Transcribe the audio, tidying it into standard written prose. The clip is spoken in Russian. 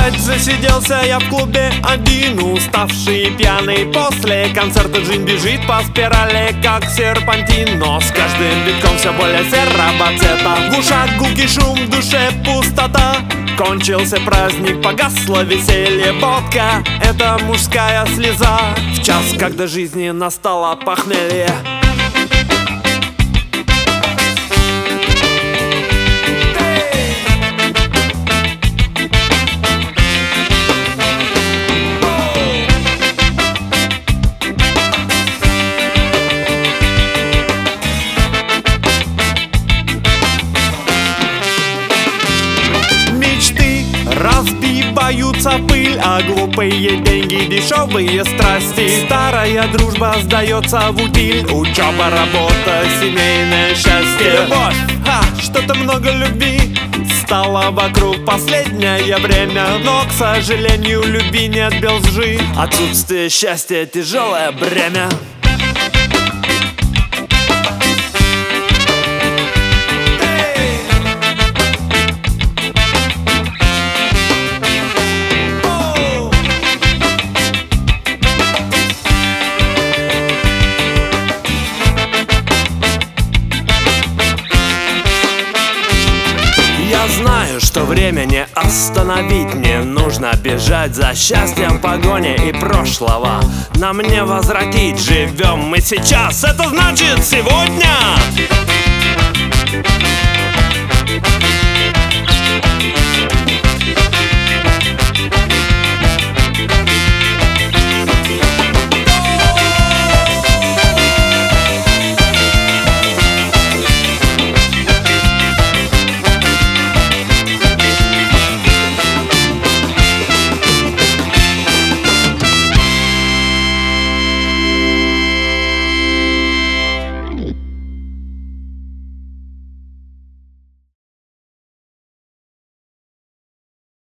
Опять засиделся я в клубе один, уставший и пьяный. После концерта джин бежит по спирали, как серпантин. Но с каждым битком все более серого цвета. В ушах гулкий шум, в душе пустота. Кончился праздник, погасло веселье. Водка — это мужская слеза. В час, когда жизни настало похмелье. Разбиваются пыль, а глупые деньги, дешевые страсти. Старая дружба сдается в утиль. Учеба, работа, семейное счастье. Любовь, что-то много любви стало вокруг последнее время. Но, к сожалению, любви нет без лжи. Отсутствие счастья — тяжелое бремя. Знаю, что время не остановить. мне нужно бежать за счастьем, погони и прошлого на мне возвратить. Живем мы сейчас, это значит сегодня.